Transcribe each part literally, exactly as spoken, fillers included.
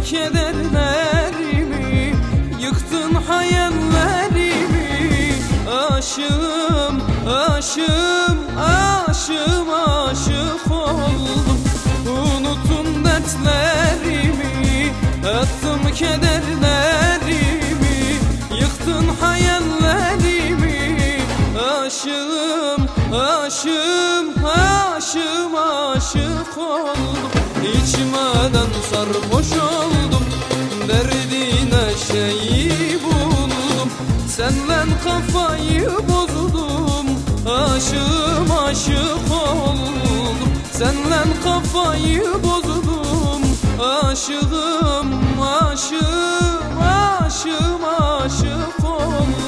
kederlerimi, yıktın hayallerimi. Aşığım, aşığım, aşığım, aşık oldum. Unuttum dertlerimi, attım kederlerimi, yıktın hayallerimi. Aşığım, aşığım, aşığım, aşık oldum. İçmeden sarhoş oldum, derdine şeyi buldum. Senden kafayı bozdum, aşığım, aşık oldum. Senden kafayı bozdum, aşığım, aşığım, aşığım, aşık oldum.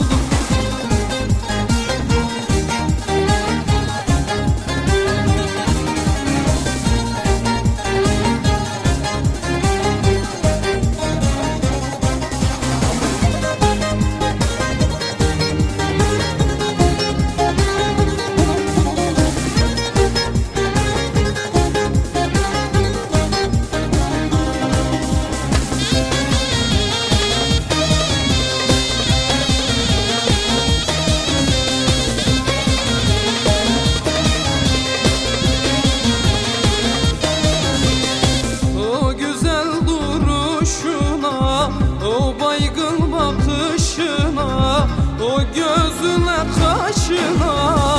O baygın bakışına, o gözüne kaşına.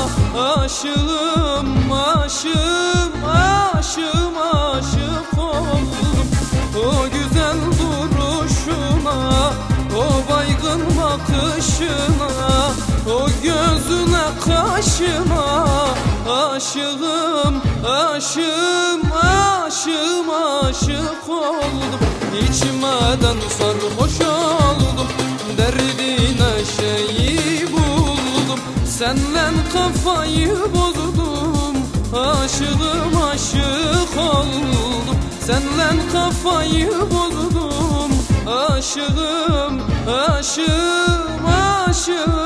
Aşığım, aşığım, aşığım, aşık oldum. O güzel duruşuna, o baygın bakışına, o gözüne kaşına. Aşığım, aşığım, aşığım, aşık oldum. İçmeden sarhoş oldum, derdine şeyi buldum. Senden kafayı bozdum, aşığım, aşık oldum. Senden kafayı bozdum, aşığım, aşığım, aşığım.